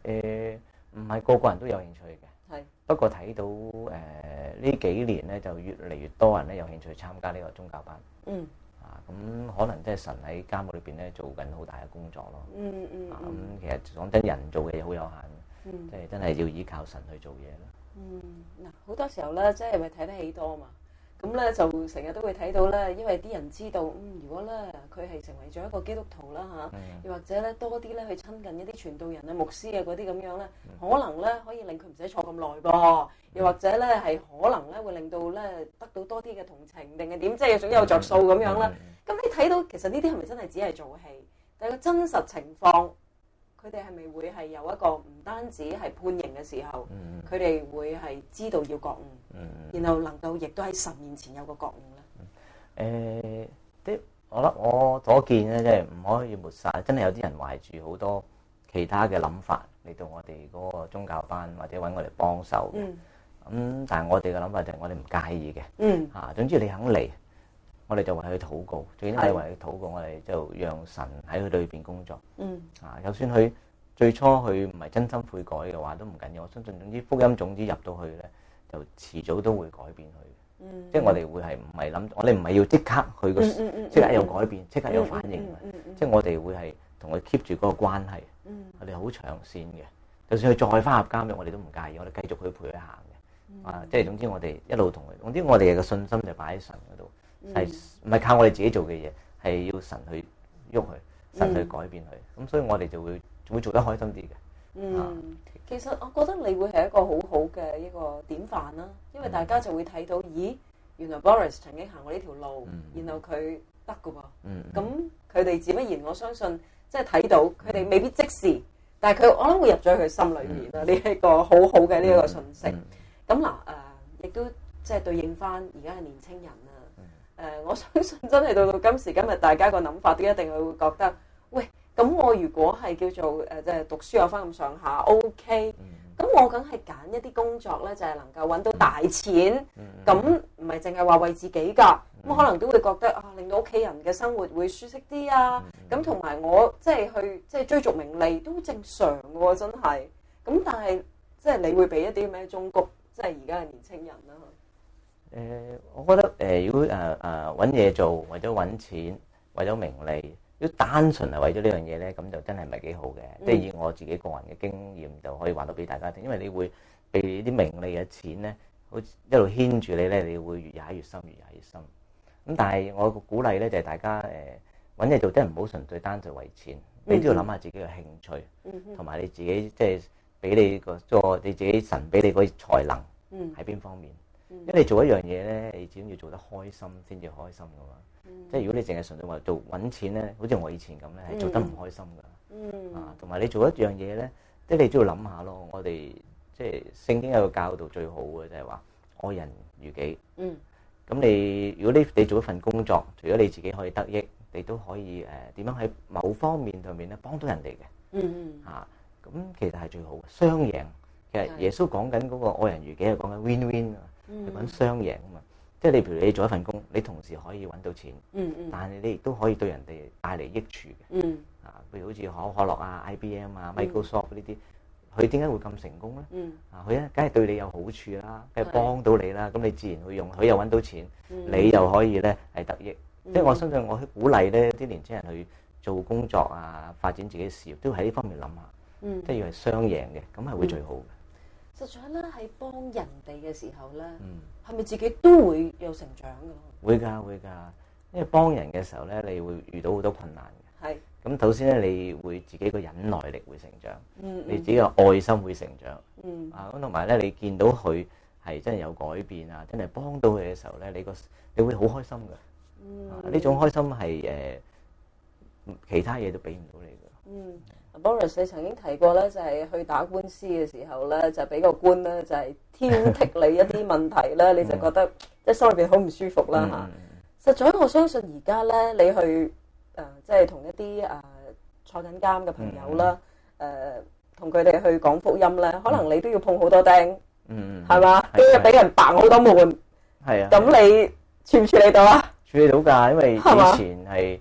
唔係個個人都有興趣嘅。 係。 不過睇到呢幾年咧，就越嚟越多人咧有興趣參加呢個宗教班。 嗯。 咁可能即係神喺監獄裏邊咧做緊好大嘅工作咯。咁其實講真，人做嘅嘢好有限，即係真係要依靠神去做嘢咯。 嗱，好多時候咧，即係咪睇得起多嘛？咁咧就成日都會睇到咧，因為啲人知道，如果咧佢係成為咗一個基督徒啦嚇，又或者咧多啲咧去親近一啲傳道人啊、牧師啊嗰啲咁樣咧，可能咧可以令佢唔使坐咁耐噃，又或者咧係可能咧會令到咧得到多啲嘅同情，定係點？即係總有着數咁樣啦。咁你睇到其實呢啲係咪真係只係做戲？但係個真實情況，佢哋係咪會係有一個唔單止係判刑嘅時候，佢哋會係知道要覺悟，然後能夠亦都喺神面前有個覺悟咧？ 我覺得我所見咧，即係唔可以抹殺，真係有啲人懷住好多其他嘅諗法嚟到我哋嗰個宗教班，或者揾我哋幫手嘅。但係我哋嘅諗法就係我哋唔介意嘅。總之你肯嚟，我哋就為佢禱告，最緊要係為佢禱告，我哋就讓神喺佢裏邊工作。就算佢最初佢唔係真心悔改嘅話，都唔緊要。我相信總之福音種子入到去咧，就遲早都會改變佢。即係我哋會係唔係諗，我哋唔係要即刻去個即刻有改變，即刻有反應。即係我哋會係同佢 keep 住嗰個關係，我哋好長線嘅。就算佢再翻入監獄，我哋都唔介意，我哋繼續去陪佢行嘅。即係總之我哋一路同佢，總之我哋嘅信心就擺喺神嗰度。係唔係靠我哋自己做嘅嘢，係要神去喐佢，神去改變佢。咁所以我哋就會做得開心啲嘅。 其實我覺得你會係一個好好嘅一個典範啦，因為大家就會睇到，咦，原來 Boris 曾經行過呢條路，然後佢得㗎噃。咁佢哋自不然，我相信即係睇到佢哋未必即時，但係我諗會入咗佢心裏面啦。呢一個好好嘅呢一個信息。咁嗱亦都即係對應翻而家嘅年青人啦。我相信真係到今時今日，大家個諗法都一定係會覺得，喂，咁我如果係叫做即係讀書有翻咁上下 OK，咁我梗係揀一啲工作咧，就係能夠揾到大錢，咁唔係淨係話為自己㗎，咁可能都會覺得令到屋企人嘅生活會舒適啲啊，咁同埋我即係去即係追逐名利都正常嘅喎，真係。咁但係即係你會俾一啲咩忠告，即係而家嘅年青人啦？ 我覺得如果揾嘢做，為咗揾錢，為咗名利，如果單純係為咗呢樣嘢咧，咁就真係唔係幾好嘅。即係以我自己個人嘅經驗，就可以話到俾大家聽。因為你會被啲名利嘅錢咧，好似一路牽住你咧，你會越踩越深，越踩越深。咁但係我個鼓勵咧，就係大家揾嘢做，真係唔好純粹單純為錢，你都要諗下自己嘅興趣，同埋你自己即係俾你你自己神俾你嗰啲才能喺邊方面。因為你做一樣嘢咧，你始終要做得開心先至開心噶嘛。即係如果你淨係純粹話做揾錢咧，好似我以前咁咧，係做得唔開心噶。同埋你做一樣嘢咧，即係你都要諗下咯。我哋即係聖經有個教導最好嘅就係話愛人如己。咁如果你做一份工作，除咗你自己可以得益，你都可以點樣喺某方面上面咧幫到人哋嘅。咁其實係最好嘅雙贏。其實耶穌講緊嗰個愛人如己係講緊 win-win 啊。係講雙贏啊嘛，即係你譬如你做一份工，你同時可以揾到錢，但係你亦都可以對人哋帶嚟益處嘅。譬如好似可樂啊、IBM 啊、Microsoft 呢啲，佢點解會咁成功咧？佢咧梗係對你有好處啦，梗係幫到你啦，咁你自然會用，佢又揾到錢，你又可以咧係得益。即係我相信我去鼓勵咧啲年青人去做工作啊，發展自己嘅事業，都喺呢方面諗下，即係要係雙贏嘅，咁係會最好嘅。 實在咧，喺幫人哋嘅時候咧，係咪自己都會有成長㗎？ 會㗎，因為幫人嘅時候咧，你會遇到好多困難嘅。係。咁首先咧，你會自己個忍耐力會成長，你自己個愛心會成長。咁同埋咧，你見到佢係真係有改變啊，真係幫到佢嘅時候咧，你會好開心㗎。呢種開心係其他嘢都俾唔到你㗎。 Boris，你曾經提過咧，就係去打官司嘅時候咧，就俾個官咧就係挑剔你一啲問題咧，你就覺得即係心裏邊好唔舒服啦嚇。實在我相信而家咧，你去即係同一啲坐緊監嘅朋友啦，同佢哋去講福音咧，可能你都要碰好多釘，係嘛？都要俾人掟好多門。係啊。咁你處唔處理到啊？ 處理到㗎，因為以前係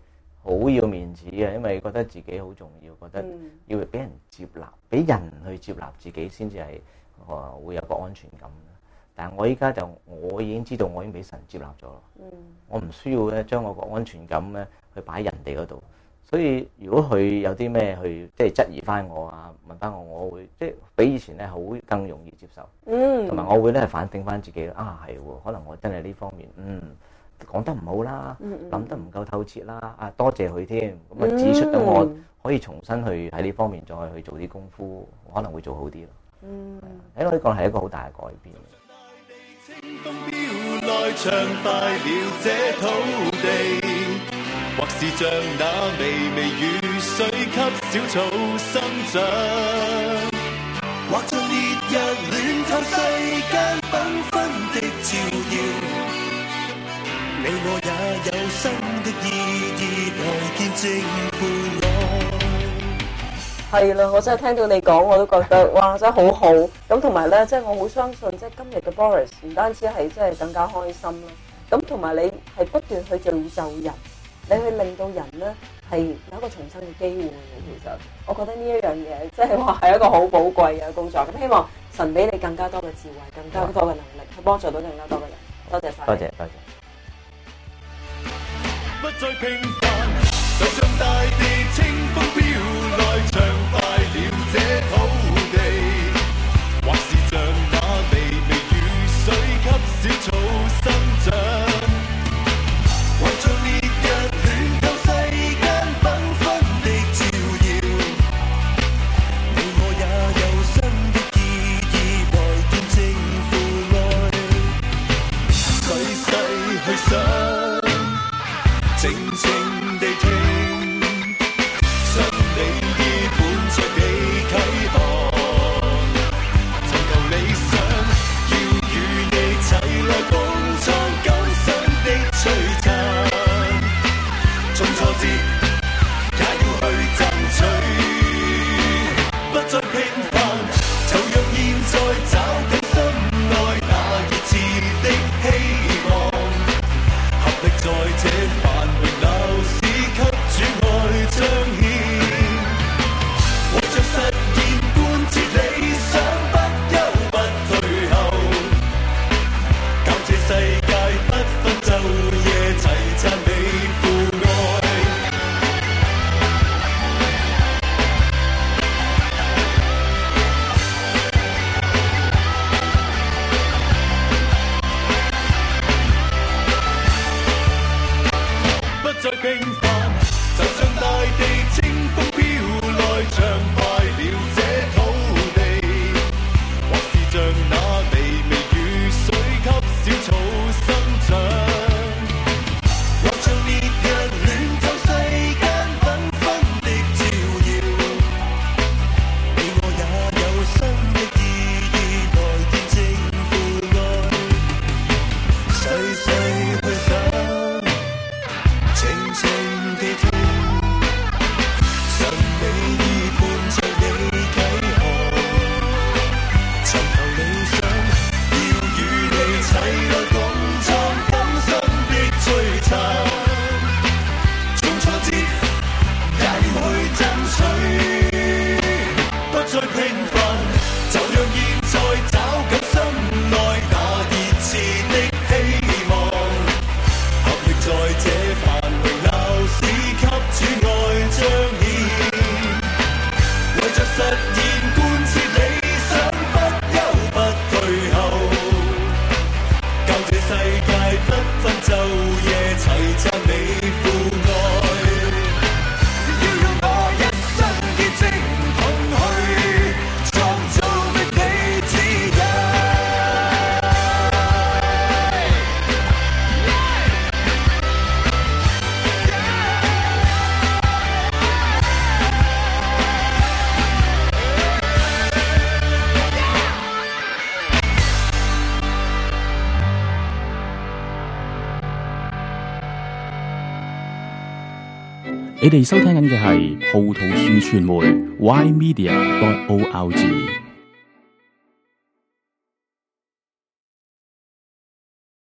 好要面子嘅，因為覺得自己好重要，覺得要俾人接納，俾人去接納自己先至係會有個安全感。但係我依家我已經知道我已經俾神接納咗咯，我唔需要咧將我個安全感咧去擺喺人哋嗰度。所以如果佢有啲咩去即係質疑翻我啊，問翻我會即係比以前咧好更容易接受，同埋我會咧反省翻自己啊，係喎，可能我真係呢方面講得唔好啦，諗得唔夠透徹啦，啊多謝佢添，咁啊指出到我可以重新去喺呢方面再去做啲功夫，可能會做好啲咯。喺我呢個係一個好大嘅改變。 清風飄來，暢快了這土地，或是像那微微雨水給小草生長，或像烈日暖透世間繽紛的照耀，你我也有新的意義來見證父愛。 係啦，我真係聽到你講，我都覺得哇，真係好好。咁同埋咧，即係我好相信，即係今日嘅 Boris 唔單止係即係更加開心啦。咁同埋你係不斷去造就人，你去令到人咧係有一個重生嘅機會。其實我覺得呢一樣嘢，即係話係一個好寶貴嘅工作。咁希望神俾你更加多嘅智慧，更加多嘅能力，去幫助到更加多嘅人。多謝晒。 多謝多謝。 不再平凡，就像大地清風飄來，暢快了這土地，或是像那微微雨水給小草生長，或像烈日暖透世間繽紛的照耀，你我也有新的意義來見證父愛，細細去想，靜靜地聽，信你已伴着你啟航，尋求理想，要與你齊來共創今生的璀璨，縱挫折也要去爭取，不再平凡，就讓現在找緊心內那熱熾的希望，合力在這繁榮鬧市給主愛彰顯，為着實現貫徹理想，不憂不退後，教這世界不分晝夜齊讚美父愛。不再平凡，就像大地清風飄來，暢快了這土地，或是像那微微雨水給小草生長，或像烈日暖透世間繽紛的照耀，你我也有新的意義來見證父愛，細細去想，靜靜地聽，信你已伴着你啟航，尋求理想，要與你齊來共創今生的璀璨，縱挫折也要去爭取，不再平凡，就讓現在找緊心內那熱熾的希望，合力在這繁榮鬧市給主愛彰顯，為着實現貫徹理想，不憂不退後，教這世界不分晝夜齊讚美父愛，要用我一生見證同去創造榮美之日。 你哋收聽緊嘅係葡萄樹傳媒 ymedia.org。